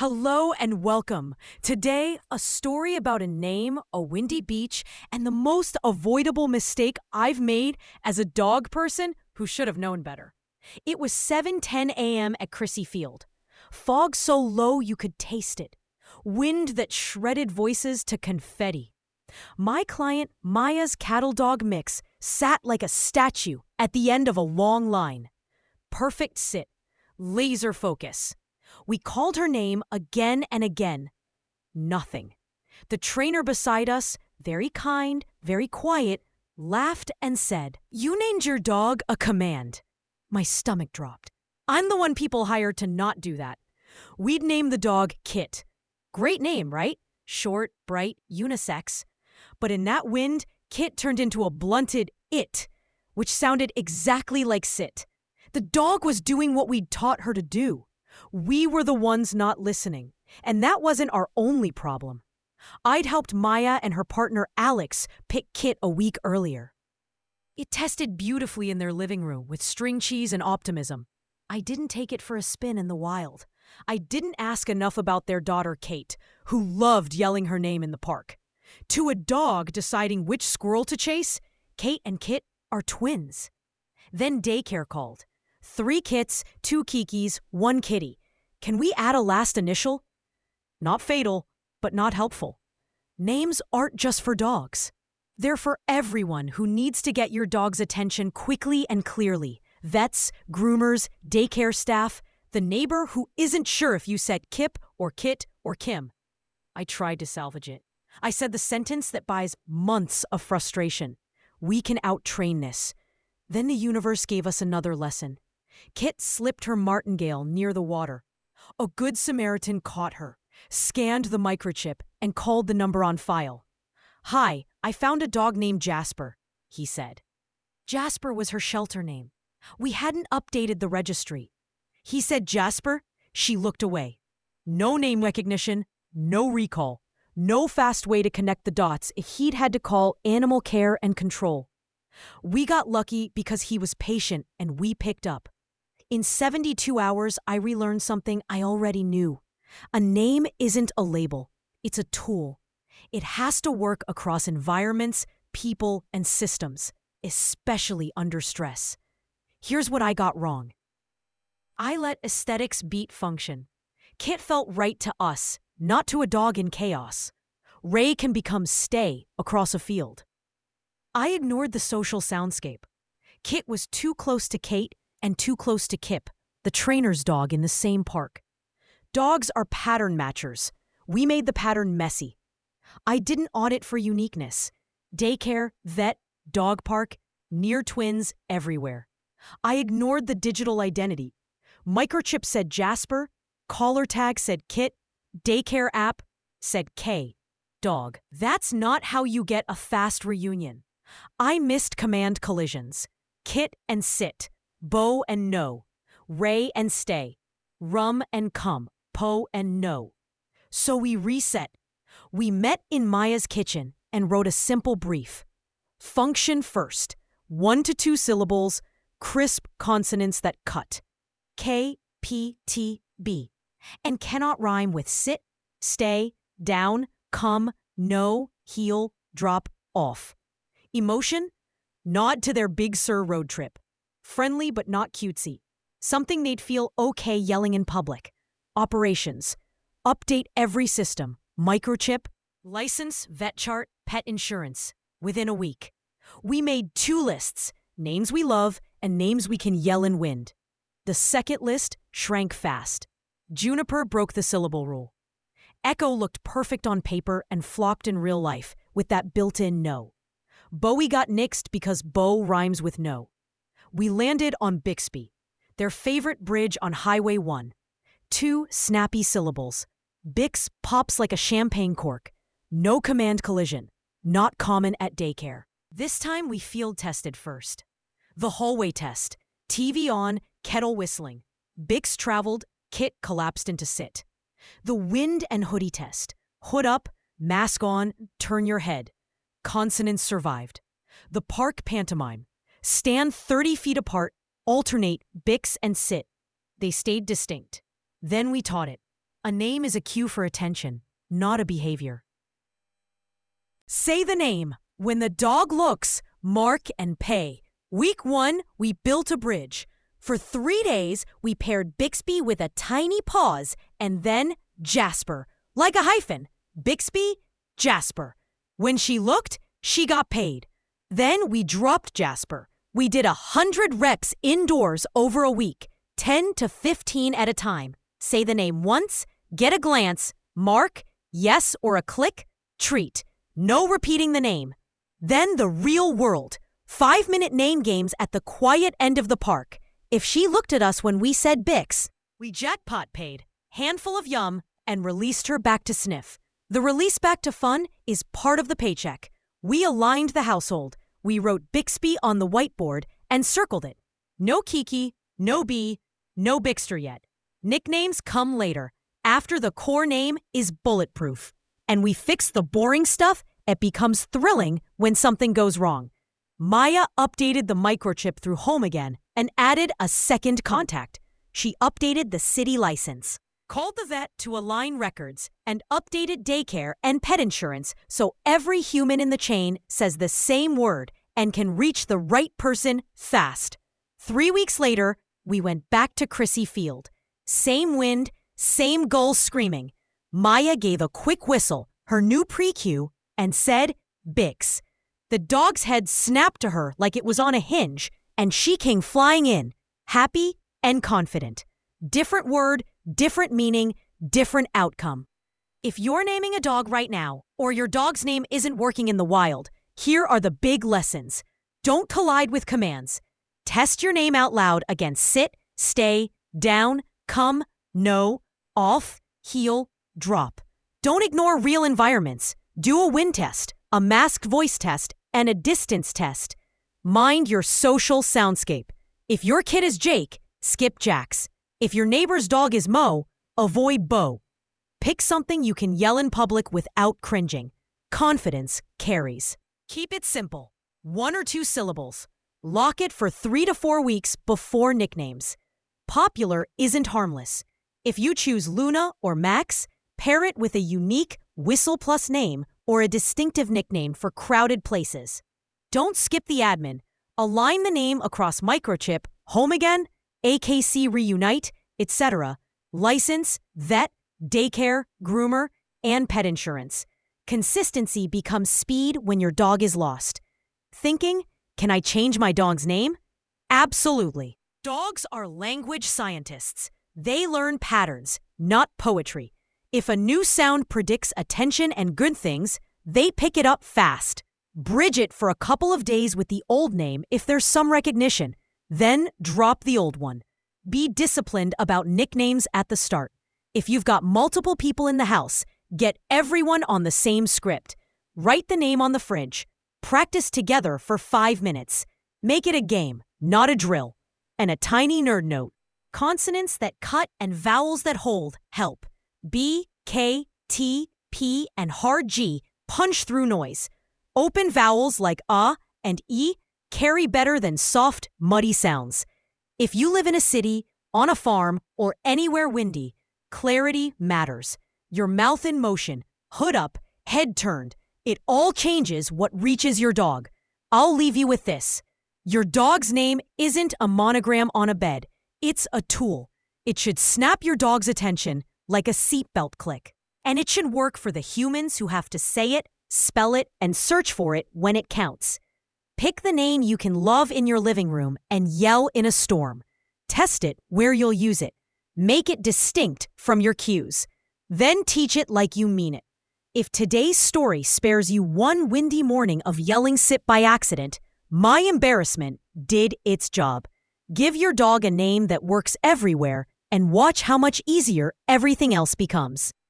Hello and welcome. Today, a story about a name, a windy beach, and the most avoidable mistake I've made as a dog person who should have known better. It was 7:10 a.m. at Crissy Field. Fog so low you could taste it. Wind that shredded voices to confetti. My client, Maya's cattle dog mix, sat like a statue at the end of a long line. Perfect sit. Laser focus. We called her name again and again. Nothing. The trainer beside us, very kind, very quiet, laughed and said, "You named your dog a command." My stomach dropped. I'm the one people hire to not do that. We'd name the dog Kit. Great name, right? Short, bright, unisex. But in that wind, Kit turned into a blunted it, which sounded exactly like sit. The dog was doing what we'd taught her to do. We were the ones not listening, and that wasn't our only problem. I'd helped Maya and her partner Alex pick Kit a week earlier. It tested beautifully in their living room with string cheese and optimism. I didn't take it for a spin in the wild. I didn't ask enough about their daughter Kate, who loved yelling her name in the park. To a dog deciding which squirrel to chase, Kate and Kit are twins. Then daycare called. 3 kits, 2 kikis, 1 kitty. Can we add a last initial? Not fatal, but not helpful. Names aren't just for dogs. They're for everyone who needs to get your dog's attention quickly and clearly. Vets, groomers, daycare staff, the neighbor who isn't sure if you said Kip or Kit or Kim. I tried to salvage it. I said the sentence that buys months of frustration. We can out-train this. Then the universe gave us another lesson. Kit slipped her martingale near the water. A good Samaritan caught her, scanned the microchip, and called the number on file. "Hi, I found a dog named Jasper," he said. Jasper was her shelter name. We hadn't updated the registry. He said Jasper, she looked away. No name recognition, no recall, no fast way to connect the dots if he'd had to call animal care and control. We got lucky because he was patient and we picked up. In 72 hours, I relearned something I already knew. A name isn't a label. It's a tool. It has to work across environments, people, and systems, especially under stress. Here's what I got wrong. I let aesthetics beat function. Kit felt right to us, not to a dog in chaos. Ray can become stay across a field. I ignored the social soundscape. Kit was too close to Kate and too close to Kip, the trainer's dog in the same park. Dogs are pattern matchers. We made the pattern messy. I didn't audit for uniqueness. Daycare, vet, dog park, near twins everywhere. I ignored the digital identity. Microchip said Jasper, collar tag said Kit, daycare app said K, dog. That's not how you get a fast reunion. I missed command collisions. Kit and sit. Bo and no, Ray and stay, rum and come, po and no. So we reset. We met in Maya's kitchen and wrote a simple brief. Function first, 1 to 2 syllables, crisp consonants that cut. K, P, T, B. And cannot rhyme with sit, stay, down, come, no, heel, drop, off. Emotion? Nod to their Big Sur road trip. Friendly but not cutesy. Something they'd feel okay yelling in public. Operations. Update every system. Microchip, license, vet chart, pet insurance. Within a week. We made 2 lists. Names we love and names we can yell in wind. The second list shrank fast. Juniper broke the syllable rule. Echo looked perfect on paper and flopped in real life with that built-in no. Bowie got nixed because Bo rhymes with no. We landed on Bixby, their favorite bridge on Highway 1. 2 snappy syllables. Bix pops like a champagne cork. No command collision. Not common at daycare. This time we field tested first. The hallway test. TV on, kettle whistling. Bix traveled, Kit collapsed into sit. The wind and hoodie test. Hood up, mask on, turn your head. Consonants survived. The park pantomime. Stand 30 feet apart, alternate Bix and sit. They stayed distinct. Then we taught it. A name is a cue for attention, not a behavior. Say the name. When the dog looks, mark and pay. Week 1, we built a bridge. For 3 days, we paired Bixby with a tiny pause and then Jasper. Like a hyphen. Bixby, Jasper. When she looked, she got paid. Then we dropped Jasper. We did 100 reps indoors over a week, 10 to 15 at a time. Say the name once, get a glance, mark, yes or a click, treat. No repeating the name. Then the real world. 5-minute name games at the quiet end of the park. If she looked at us when we said Bix, we jackpot paid, handful of yum, and released her back to sniff. The release back to fun is part of the paycheck. We aligned the household. We wrote Bixby on the whiteboard and circled it. No Kiki, no Bee, no Bixter yet. Nicknames come later, after the core name is bulletproof. And we fix the boring stuff. It becomes thrilling when something goes wrong. Maya updated the microchip through Home Again and added a second contact. She updated the city license, called the vet to align records, and updated daycare and pet insurance so every human in the chain says the same word and can reach the right person fast. 3 weeks later, we went back to Crissy Field. Same wind, same gulls screaming. Maya gave a quick whistle, her new pre-cue, and said, Bix. The dog's head snapped to her like it was on a hinge, and she came flying in, happy and confident. Different word, different meaning, different outcome. If you're naming a dog right now, or your dog's name isn't working in the wild, here are the big lessons. Don't collide with commands. Test your name out loud against sit, stay, down, come, no, off, heel, drop. Don't ignore real environments. Do a wind test, a masked voice test, and a distance test. Mind your social soundscape. If your kid is Jake, skip Jax. If your neighbor's dog is Mo, avoid Bo. Pick something you can yell in public without cringing. Confidence carries. Keep it simple. 1 or 2 syllables. Lock it for 3 to 4 weeks before nicknames. Popular isn't harmless. If you choose Luna or Max, pair it with a unique whistle plus name or a distinctive nickname for crowded places. Don't skip the admin. Align the name across microchip, Home Again, AKC Reunite, etc., license, vet, daycare, groomer, and pet insurance. Consistency becomes speed when your dog is lost. Thinking, can I change my dog's name? Absolutely. Dogs are language scientists. They learn patterns, not poetry. If a new sound predicts attention and good things, they pick it up fast. Bridge it for a couple of days with the old name if there's some recognition. Then drop the old one. Be disciplined about nicknames at the start. If you've got multiple people in the house, get everyone on the same script. Write the name on the fridge. Practice together for 5 minutes. Make it a game, not a drill. And a tiny nerd note. Consonants that cut and vowels that hold help. B, K, T, P, and hard G punch through noise. Open vowels like A and E carry better than soft, muddy sounds. If you live in a city, on a farm, or anywhere windy, clarity matters. Your mouth in motion, hood up, head turned. It all changes what reaches your dog. I'll leave you with this. Your dog's name isn't a monogram on a bed. It's a tool. It should snap your dog's attention like a seatbelt click. And it should work for the humans who have to say it, spell it, and search for it when it counts. Pick the name you can love in your living room and yell in a storm. Test it where you'll use it. Make it distinct from your cues. Then teach it like you mean it. If today's story spares you one windy morning of yelling sit by accident, my embarrassment did its job. Give your dog a name that works everywhere and watch how much easier everything else becomes.